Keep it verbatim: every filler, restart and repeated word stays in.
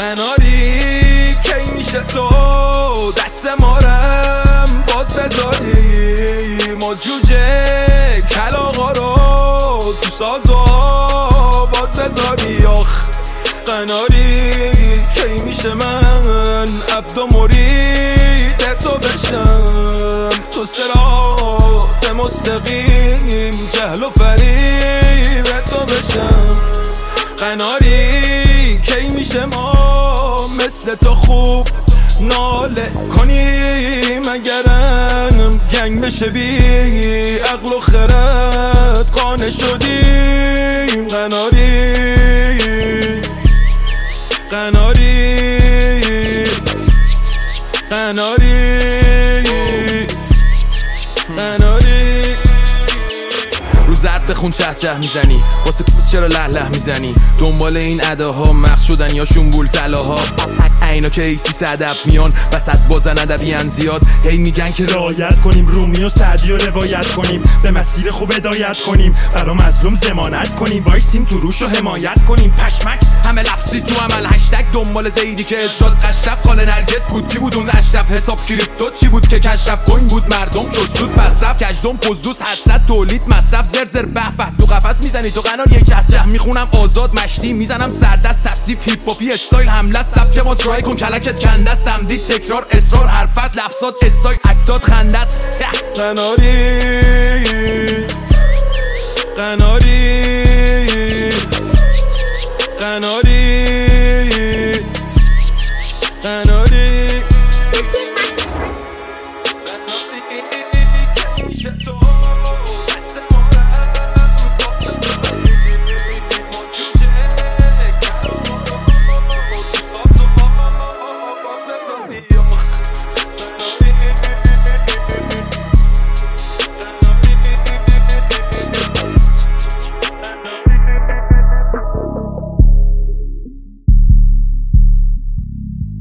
قناری کی میشه تو دست مارم باز بذاری ما جوجه کلاغا رو تو سازا باز بذاری آخ قناری کی میشه من عبد و مرید تو بشم تو صراط مستقیم جهل و فریب تو بشم قناری کی میشه ما مثل تو خوب ناله کنیم اگرم گنگ بشه بی عقل و خرد قانع شدیم قناری قناری قناری قناری رو زرد بخون چه چه میزنی واسه پوست چرا له له میزنی دنبال این اداها مخ شدن یا شنبول طلاها اینا که ایسی صدب میان وسط بازن ادبیان زیاد هی میگن که رعایت کنیم رومی و سعدی و روایت کنیم به مسیر خوب هدایت کنیم برا مظلوم ضمانت کنیم وایسیم تو روش و حمایت کنیم پشمک همه لفظی تو عمل هشتگ دنبال زیدی که ارشاد قشرف خاله نرگس بود کی بود اون اشرف حساب کریپتو چی بود که کشرف کوین بود مردم جزود مصرف کجدم پزدوس حسرت تولید مصرف زر زر به به تو قفس میزنی تو قنار یک چه چه میخونم آزاد مشتی میزنم سردست تصدیف هیپ هاپی استایل حمله سبک ما ترای کن کلکت کنده است تمدید تکرار اصرار هر فصل لفظات استایل اکتات خنده است قناری قناری